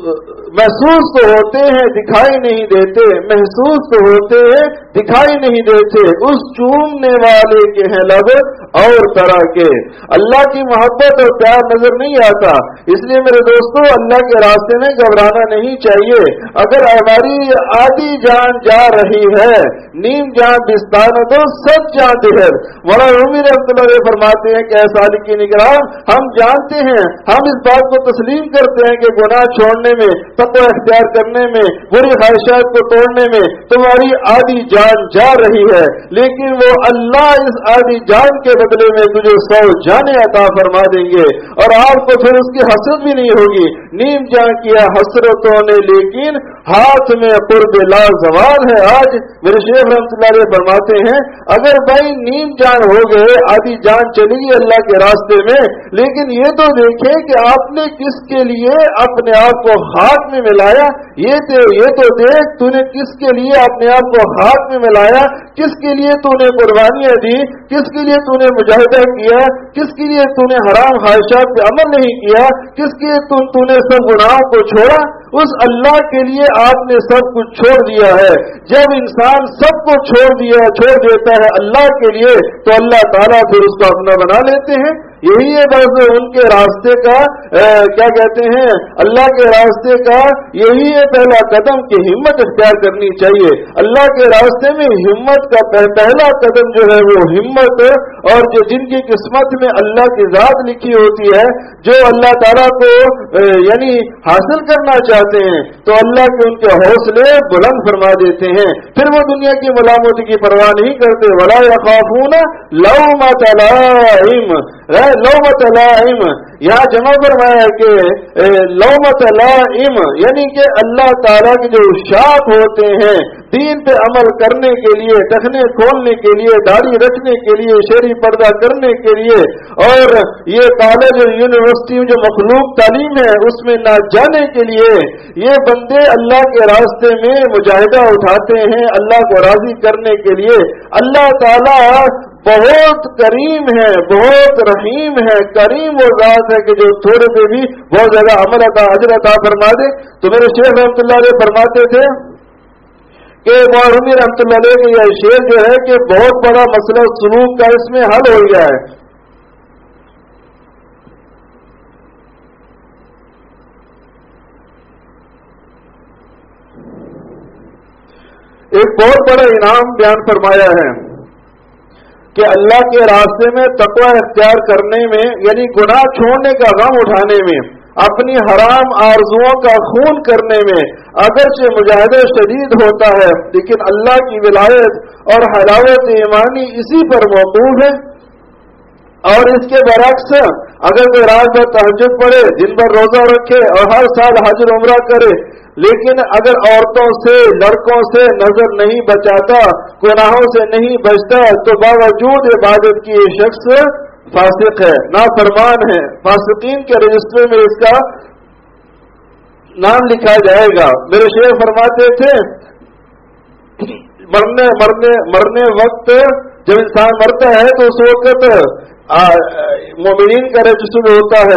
महसूस तो होते हैं दिखाई नहीं देते, महसूस तो होते हैं दिखाई नहीं देते, उस चूमने वाले के हैं लब और तरह के। अल्लाह की मोहब्बत और प्यार नजर नहीं आता, इसलिए मेरे दोस्तों अल्लाह के रास्ते में घबराना नहीं चाहिए। अगर हमारी आधी जान जा रही है, नीम जान बिस्तान तो सब जान देहर। मौला रूमी रहमतुल्लाह फरमाते हैं कि ऐसा की निगरान, हम जानते हैं, हम इस बात को तस्लीम करते हैं कि गुनाह छोड़ने में, तक़वा इख्तियार करने में, बुरी ख्वाहिशात को तोड़ने में तुम्हारी आधी जान जा रही है, लेकिन वो अल्लाह इस आधी जान के बदले में तुझे सौ जाने अता फरमा देंगे और आपको फिर उसकी हसरत भी नहीं होगी। नीम जान किया हसरतों ने लेकिन हाथ में कुर्ब लाजवाल है। आज मेरे शेख रहमतुल्लाह अलैह फरमाते हैं अगर भाई नीम जान हो गए, आधी जान चली गई अल्लाह के रास्ते में, लेकिन ये तो देखें कि आपने किसके लिए अपने आप को खाक में मिलाया। ये तो ये तो देख तूने किसके लिए अपने आप को खाक में मिलाया, किसके लिए तूने कुर्बानियां दी, किसके लिए तूने मुजाहिदा किया, किसके लिए तूने हराम ख्वाहिशात पे अमल नहीं किया, किसके लिए तू, तूने सब गुनाहों को छोड़ा। उस अल्लाह के लिए आपने सब कुछ छोड़ दिया है। जब इंसान सब को छोड़ दिया छोड़ देता है अल्लाह के लिए, तो अल्लाह ताला फिर उसको अपना बना लेते हैं। यही है बस उनके रास्ते का आ, क्या कहते हैं, अल्लाह के रास्ते का यही है पहला कदम कि हिम्मत इख्तियार करनी चाहिए। अल्लाह के रास्ते में हिम्मत का पहला कदम जो है वो हिम्मत, और जो जिनकी किस्मत में अल्लाह की जात लिखी होती है, जो अल्लाह ताला को यानी हासिल करना चाहते हैं, तो अल्लाह के उनके हौसले बुलंद फरमा देते हैं। फिर वो दुनिया की मलामती की परवाह नहीं करते। वला यखाफून लौमत लाइम, लौमत लाइम यहाँ जमा फरमाया कि लौमत लाइम यानी कि अल्लाह ताला के जो शाख होते हैं दीन पे अमल करने के लिए, टखने खोलने के लिए, दाढ़ी रखने के लिए, शहरी पर्दा करने के लिए, और ये कॉलेज और यूनिवर्सिटी में जो मखलूक तालीम है उसमें ना जाने के लिए, ये बंदे अल्लाह के रास्ते में मुजाहिदा उठाते हैं अल्लाह को राजी करने के लिए। अल्लाह ताला बहुत करीम है, बहुत रहीम है। करीम वो जात है कि जो थोड़े पे भी बहुत ज्यादा अमल अता अजर अता फरमा दे। तो मेरे शेख रहमतुल्लाह अलैह फरमाते थे कि मौलवी रहमतुल्लाह अलैह का यह शेर जो है कि बहुत बड़ा मसला सुलूक का इसमें हल हो गया है। एक बहुत बड़ा इनाम बयान फरमाया है कि अल्लाह के रास्ते में तक़वा इख्तियार करने में, यानी गुनाह छोड़ने का गम उठाने में, अपनी हराम आरजुओं का खून करने में अगरचे मुजाहिदा शदीद होता है, लेकिन अल्लाह की विलायत और हलावत ईमानी इसी पर मौकूफ है। और इसके बरक्स अगर कोई रात भर तहज्जुद पढ़े, दिन भर रोजा रखे और हर साल हज और उम्रा करे, लेकिन अगर औरतों से लड़कों से नजर नहीं बचाता, गुनाहों से नहीं बचता, तो बावजूद इबादत की ये शख्स फासिक है, नाफरमान है। फासिकीन के रजिस्टर में इसका नाम लिखा जाएगा। मेरे शेख फरमाते थे मरने मरने मरने वक्त जब इंसान मरता है तो उस वक्त मोमिनीन का रजिस्टर होता है,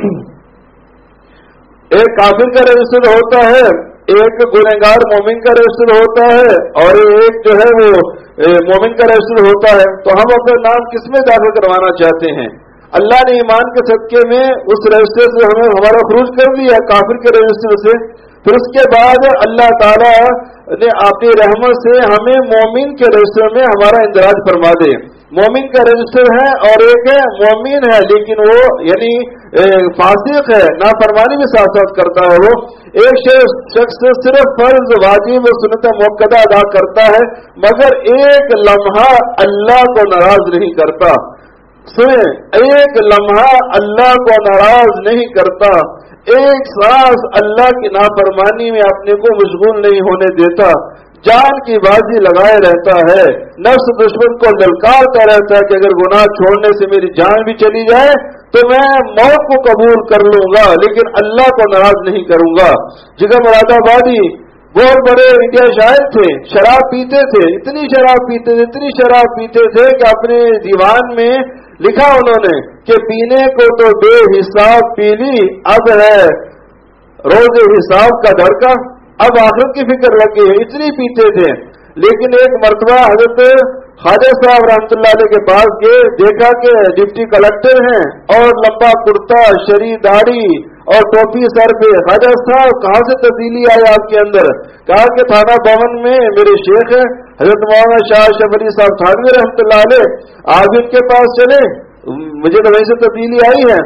एक काफिर का रजिस्टर होता है, एक गुनहगार मोमिन का रजिस्टर होता है, और एक जो है वो मोमिन का रजिस्टर होता है। तो हम अपना नाम किस में दाखिल करवाना चाहते हैं? अल्लाह ने ईमान के सदके में उस रजिस्टर से हमें हमारा खरूज कर दिया, काफिर के रजिस्टर से। फिर उसके बाद अल्लाह ताला ने अपनी रहमत से हमें मोमिन के रजिस्टर में हमारा इंदराज फरमा दे। मोमिन का रजिस्टर है और एक है मोमिन है, लेकिन वो यानी फासिक है, नाफरमानी भी साथ साथ करता है। वो एक शख्स सिर्फ फर्ज वाजिब और सुन्नत मुअक्कदा अदा करता है, मगर एक लम्हा अल्लाह को नाराज नहीं करता। सुने, एक लम्हा अल्लाह को नाराज नहीं करता, एक सांस अल्लाह की नाफरमानी में अपने को मशगूल नहीं होने देता। جان کی بازی لگائے رہتا ہے، نفس دشمن کو للکارتا رہتا ہے کہ اگر گناہ چھوڑنے سے میری جان بھی چلی جائے تو میں موت کو قبول کر لوں گا لیکن اللہ کو ناراض نہیں کروں گا۔ جگر مراد آبادی بہت بڑے انڈیا شاعر تھے، شراب پیتے تھے، اتنی شراب پیتے تھے اتنی شراب پیتے تھے کہ اپنے دیوان میں لکھا انہوں نے کہ پینے کو تو بے حساب پی لی، اب ہے روز حساب کا دھڑکا، اب آخرت کی فکر لگی ہے، اتنی پیتے تھے۔ لیکن ایک مرتبہ حضرت خواجہ صاحب رحمۃ اللہ علیہ کے پاس گئے، دیکھا کہ ڈپٹی کلکٹر ہیں اور لمبا کرتا، شری داڑھی اور ٹوپی سر پہ۔ خواجہ صاحب کہاں سے تبدیلی آئی آپ کے اندر؟ کہا کہ تھانہ بھون میں میرے شیخ ہیں حضرت مولانا شاہ اشرف علی صاحب تھانوی رحمۃ اللہ علیہ، آپ ان کے پاس چلے، مجھے تو وہیں سے تبدیلی آئی ہے۔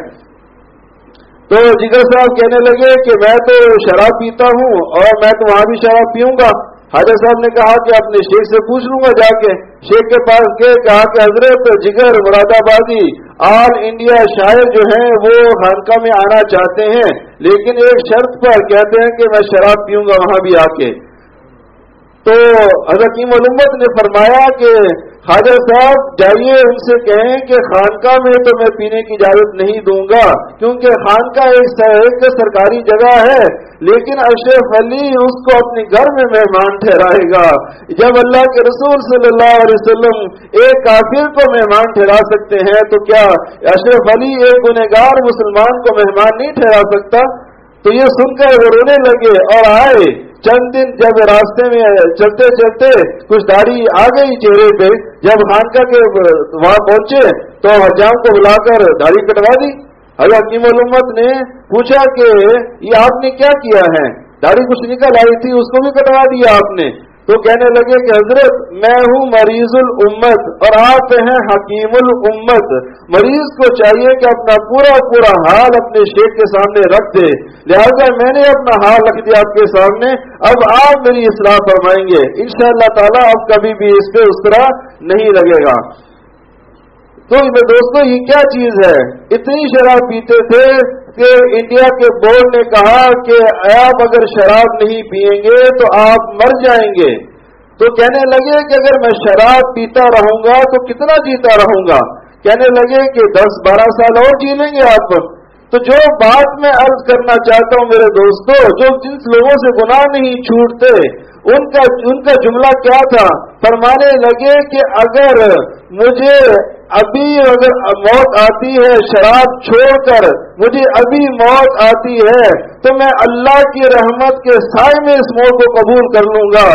تو جگر صاحب کہنے لگے کہ میں تو شراب پیتا ہوں اور میں تو وہاں بھی شراب پیوں گا۔ خواجہ صاحب نے کہا کہ اپنے شیخ سے پوچھ لوں گا جا کے۔ شیخ کے پاس گئے، کہا کہ حضرت جگر مراد آبادی آل انڈیا شاعر جو ہیں وہ خانقاہ میں آنا چاہتے ہیں لیکن ایک شرط پر، کہتے ہیں کہ میں شراب پیوں گا وہاں بھی آ کے۔ تو حکیم الامت نے فرمایا کہ خواجہ صاحب جائیے ان سے کہیں کہ خانقاہ میں تو میں پینے کی اجازت نہیں دوں گا کیونکہ خانقاہ ایک ایک سرکاری جگہ ہے، لیکن اشرف علی اس کو اپنے گھر میں مہمان ٹھہرائے گا۔ جب اللہ کے رسول صلی اللہ علیہ وسلم ایک کافر کو مہمان ٹھہرا سکتے ہیں تو کیا اشرف علی ایک گنہگار مسلمان کو مہمان نہیں ٹھہرا سکتا؟ تو یہ سن کر وہ رونے لگے اور آئے۔ چند دن جب راستے میں چلتے چلتے کچھ داڑھی آ گئی چہرے پہ، جب خانقاہ کے وہاں پہنچے تو حجام کو بلا کر داڑھی کٹوا دی۔ حضرت حکیم الامت نے پوچھا کہ یہ آپ نے کیا کیا ہے؟ داڑھی کچھ نکل آئی تھی اس کو بھی کٹوا دیا آپ نے؟ تو کہنے لگے کہ حضرت میں ہوں مریض الامت اور آپ ہیں حکیم الامت۔ مریض کو چاہیے کہ اپنا پورا پورا حال اپنے شیخ کے سامنے رکھ دے، لہذا میں نے اپنا حال رکھ دیا آپ کے سامنے، اب آپ میری اصلاح فرمائیں گے انشاءاللہ تعالی، اب کبھی بھی اس پہ اس طرح نہیں لگے گا۔ تو دوستو یہ کیا چیز ہے؟ اتنی شراب پیتے تھے کہ انڈیا کے بورڈ نے کہا کہ آپ اگر شراب نہیں پیئیں گے تو آپ مر جائیں گے۔ تو کہنے لگے کہ اگر میں شراب پیتا رہوں گا تو کتنا جیتا رہوں گا؟ کہنے لگے کہ دس بارہ سال اور جی لیں گے آپ۔ تو جو بات میں عرض کرنا چاہتا ہوں میرے دوستو، جو جن لوگوں سے گناہ نہیں چھوٹتے ان کا ان کا جملہ کیا تھا؟ فرمانے لگے کہ اگر مجھے ابھی اگر موت آتی ہے شراب چھوڑ کر، مجھے ابھی موت آتی ہے تو میں اللہ کی رحمت کے سائے میں اس موت کو قبول کر لوں گا،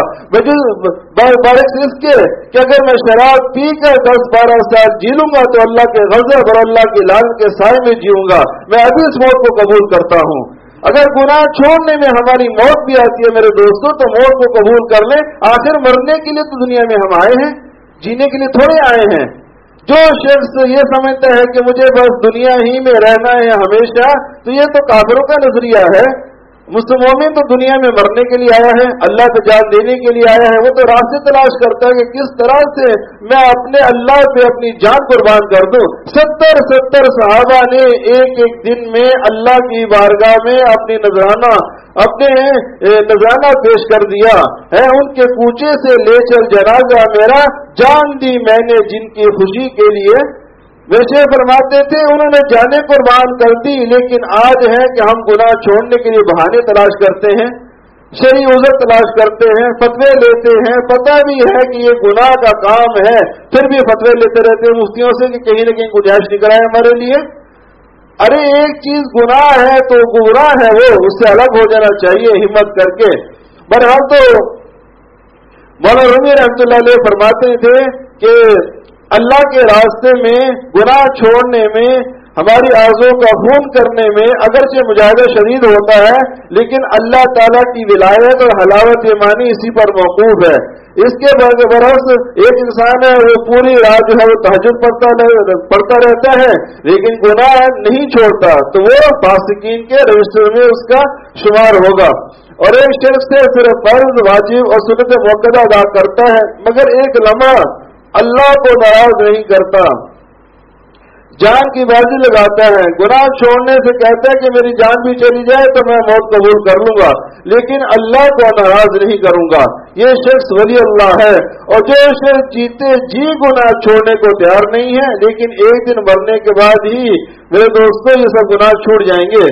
برعکس اس کے کہ اگر میں شراب پی کر دس بارہ سال جی لوں گا تو اللہ کے غضب اور اللہ کی لعنت کے سائے میں جیوں گا۔ میں ابھی اس موت کو قبول کرتا ہوں۔ اگر گناہ چھوڑنے میں ہماری موت بھی آتی ہے میرے دوستوں تو موت کو قبول کر لیں، آخر مرنے کے لیے تو دنیا میں ہم آئے ہیں، جینے کے لیے تھوڑے آئے ہیں۔ جو شخص یہ سمجھتا ہے کہ مجھے بس دنیا ہی میں رہنا ہے ہمیشہ، تو یہ تو کافروں کا نظریہ ہے۔ مسلمان تو دنیا میں مرنے کے لیے آیا ہے، اللہ کو جان دینے کے لیے آیا ہے، وہ تو راستے تلاش کرتا ہے کہ کس طرح سے میں اپنے اللہ پہ اپنی جان قربان کر دوں۔ ستر ستر صحابہ نے ایک ایک دن میں اللہ کی بارگاہ میں اپنی نذرانہ اپنے نذرانہ پیش کر دیا ہے، ان کے کوچے سے لے چل جنازہ میرا، جان دی میں نے جن کی خوشی کے لیے۔ ویسے فرماتے تھے انہوں نے جانے قربان کر دی، لیکن آج ہے کہ ہم گناہ چھوڑنے کے لیے بہانے تلاش کرتے ہیں، شرعی عذر تلاش کرتے ہیں، فتوے لیتے ہیں، پتہ بھی ہے کہ یہ گناہ کا کام ہے پھر بھی فتوے لیتے رہتے ہیں مفتیوں سے کہ کہیں نہ کہیں گنجائش نکل آئے ہمارے لیے۔ ارے ایک چیز گناہ ہے تو گناہ ہے، وہ اس سے الگ ہو جانا چاہیے ہمت کر کے۔ بہرحال تو مولانا رومی رحمۃ اللہ علیہ فرماتے تھے کہ اللہ کے راستے میں گناہ چھوڑنے میں، ہماری آرزو کا خون کرنے میں اگرچہ مجاہدہ شدید ہوتا ہے لیکن اللہ تعالیٰ کی ولایت اور حلاوت ایمانی اسی پر موقوف ہے۔ اس کے برعکس ایک انسان ہے وہ پوری رات جو ہے وہ تہجد پڑھتا پڑھتا رہتا ہے لیکن گناہ نہیں چھوڑتا تو وہ فاسقین کے رجسٹر میں اس کا شمار ہوگا۔ اور ایک شخص سے صرف فرض، واجب اور سنت موقع ادا کرتا ہے مگر ایک لمحہ اللہ کو ناراض نہیں کرتا، جان کی بازی لگاتا ہے، گناہ چھوڑنے سے کہتا ہے کہ میری جان بھی چلی جائے تو میں موت قبول کر لوں گا لیکن اللہ کو ناراض نہیں کروں گا۔ یہ شخص ولی اللہ ہے۔ اور جو شخص جیتے جی گناہ چھوڑنے کو تیار نہیں ہے، لیکن ایک دن مرنے کے بعد ہی میرے دوستوں یہ سب گناہ چھوٹ جائیں گے،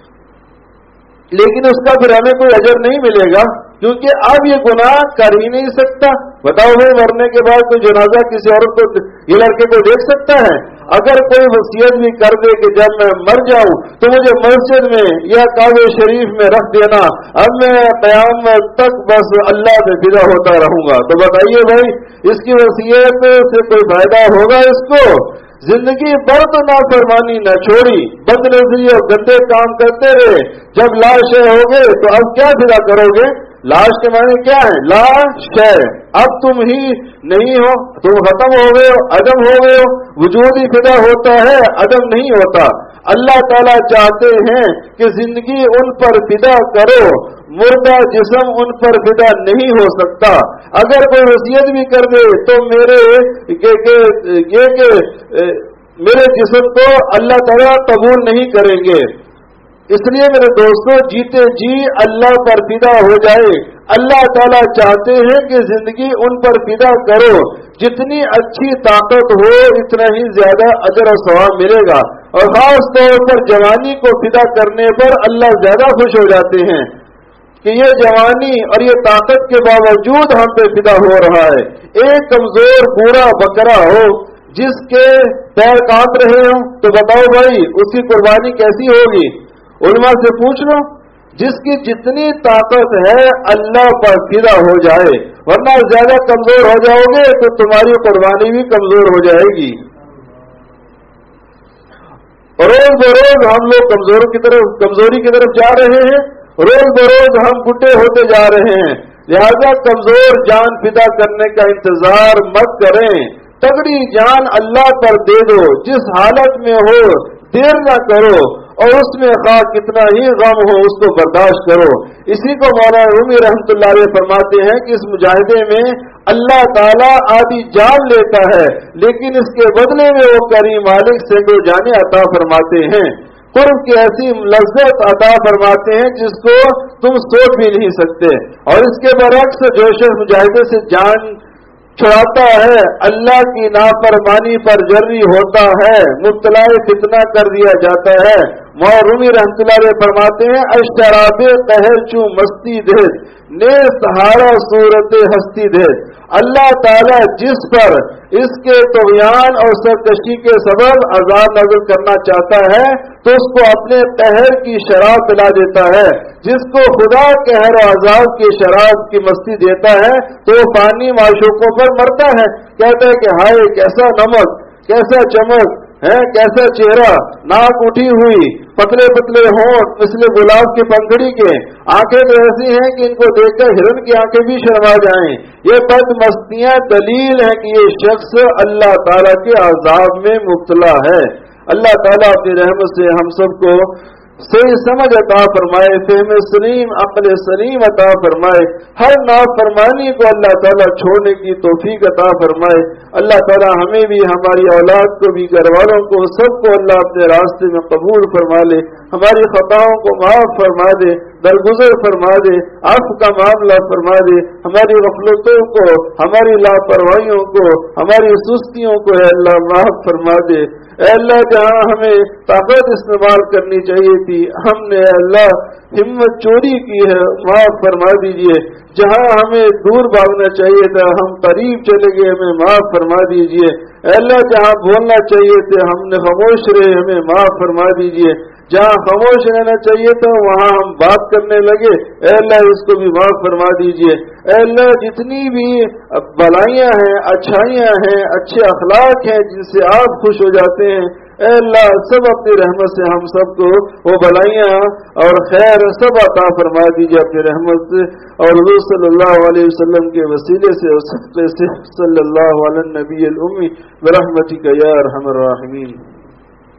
لیکن اس کا پھر ہمیں کوئی اجر نہیں ملے گا، کیونکہ اب یہ گناہ کر ہی نہیں سکتا۔ بتاؤ بھائی، مرنے کے بعد کوئی جنازہ کسی عورت کو، یہ لڑکے کو دیکھ سکتا ہے؟ اگر کوئی وصیت بھی کر دے کہ جب میں مر جاؤں تو مجھے مسجد میں یا کعبہ شریف میں رکھ دینا، اب میں قیامت تک بس اللہ سے فدا ہوتا رہوں گا، تو بتائیے بھائی اس کی وصیت سے کوئی فائدہ ہوگا اس کو؟ زندگی بھر تو نافرمانی نہ چھوڑی، بد نظری اور گندے کام کرتے رہے، جب لاش ہو گئے تو اب کیا فدا کرو گے؟ لاش کے معنی کیا ہے؟ لاش ہے، اب تم ہی نہیں ہو، تم ختم ہو گئے ہو، عدم ہو گئے ہو، وجود ہی فدا ہوتا ہے، عدم نہیں ہوتا۔ اللہ تعالیٰ چاہتے ہیں کہ زندگی ان پر فدا کرو، مردہ جسم ان پر فدا نہیں ہو سکتا۔ اگر کوئی وصیت بھی کر دے تو میرے کہ, کہ, کہ, کہ میرے جسم کو اللہ تعالیٰ قبول نہیں کریں گے۔ اس لیے میرے دوستوں، جیتے جی اللہ پر فدا ہو جائے۔ اللہ تعالیٰ چاہتے ہیں کہ زندگی ان پر فدا کرو، جتنی اچھی طاقت ہو اتنا ہی زیادہ اجر و ثواب ملے گا، اور خاص طور پر جوانی کو فدا کرنے پر اللہ زیادہ خوش ہو جاتے ہیں کہ یہ جوانی اور یہ طاقت کے باوجود ہم پہ فدا ہو رہا ہے۔ ایک کمزور بوڑھا بکرا ہو جس کے پیر کانپ رہے ہوں تو بتاؤ بھائی اس کی قربانی کیسی ہوگی؟ علماء سے پوچھ لو، جس کی جتنی طاقت ہے اللہ پر فدا ہو جائے، ورنہ زیادہ کمزور ہو جاؤ گے تو تمہاری قربانی بھی کمزور ہو جائے گی۔ روز بروز ہم لوگ کمزور کی طرف کمزوری کی طرف جا رہے ہیں، روز بروز ہم بڈھے ہوتے جا رہے ہیں، لہذا کمزور جان فدا کرنے کا انتظار مت کریں، تگڑی جان اللہ پر دے دو، جس حالت میں ہو دیر نہ کرو، اور اس میں خواہ کتنا ہی غم ہو اس کو برداشت کرو۔ اسی کو مولانا رومی رحمۃ اللہ علیہ فرماتے ہیں کہ اس مجاہدے میں اللہ تعالیٰ آدھی جان لیتا ہے، لیکن اس کے بدلے میں وہ کریم مالک سینکڑوں جانیں عطا فرماتے ہیں، قرب کی ایسی لذت عطا فرماتے ہیں جس کو تم سوچ بھی نہیں سکتے۔ اور اس کے برعکس جو شخص مجاہدے سے جان چھڑاتا ہے، اللہ کی نافرمانی پر جری ہوتا ہے، مبتلا فتنہ کر دیا جاتا ہے۔ مولانا رومی رحمۃ اللہ علیہ فرماتے ہیں، اشتراب قہر چوں مستی دے، نے سہارا صورت ہستی دے۔ اللہ تعالیٰ جس پر اس کے طغیان اور سرکشی کے سبب عذاب نازل کرنا چاہتا ہے تو اس کو اپنے قہر کی شراب پلا دیتا ہے، جس کو خدا قہر و عذاب کی شراب کی مستی دیتا ہے تو وہ پانی معشوقوں پر مرتا ہے، کہتا ہے کہ ہائے کیسا نمک، کیسا چمک ہے، کیسا چہرہ، ناک اٹھی ہوئی، پتلے پتلے ہونٹ مثل گلاب کی پنکھڑی کے، آنکھیں تو ایسی ہیں کہ ان کو دیکھ کر ہرن کی آنکھیں بھی شرما جائیں۔ یہ بد مستیاں دلیل ہے کہ یہ شخص اللہ تعالیٰ کے عذاب میں مبتلا ہے۔ اللہ تعالیٰ اپنی رحمت سے ہم سب کو صحیح سمجھ عطا فرمائے، فہم سلیم، عقل سلیم عطا فرمائے، ہر نافرمانی کو اللہ تعالیٰ چھوڑنے کی توفیق عطا فرمائے۔ اللہ تعالیٰ ہمیں بھی، ہماری اولاد کو بھی، گھر والوں کو، سب کو اللہ اپنے راستے میں قبول فرما لے، ہماری خطاؤں کو معاف فرما دے، درگزر فرما دے، عفو کا معاملہ فرما دے، ہماری غفلتوں کو، ہماری لاپرواہیوں کو، ہماری سستیوں کو اے اللہ معاف فرما دے۔ اے اللہ جہاں ہمیں طاقت استعمال کرنی چاہیے تھی ہم نے اے اللہ ہمت چوری کی ہے، معاف فرما دیجئے۔ جہاں ہمیں دور بھاگنا چاہیے تھا ہم قریب چلے گئے، ہمیں معاف فرما دیجئے۔ اے اللہ جہاں بولنا چاہیے تھے ہم نے خاموش رہے، ہمیں معاف فرما دیجئے۔ جہاں خاموش رہنا چاہیے تھا وہاں ہم بات کرنے لگے، اے اللہ اس کو بھی معاف فرما دیجئے۔ اے اللہ جتنی بھی بلائیاں ہیں، اچھائیاں ہیں، اچھے اخلاق ہیں جن سے آپ خوش ہو جاتے ہیں، اے اللہ سب اپنی رحمت سے ہم سب کو وہ بلائیاں اور خیر سب عطا فرما دیجئے اپنی رحمت سے، اور حضور صلی اللہ علیہ وسلم کے وسیلے سے اور صدقے سے صلی اللہ علیہ النبی الامی برحمتک یا ارحم الراحمین۔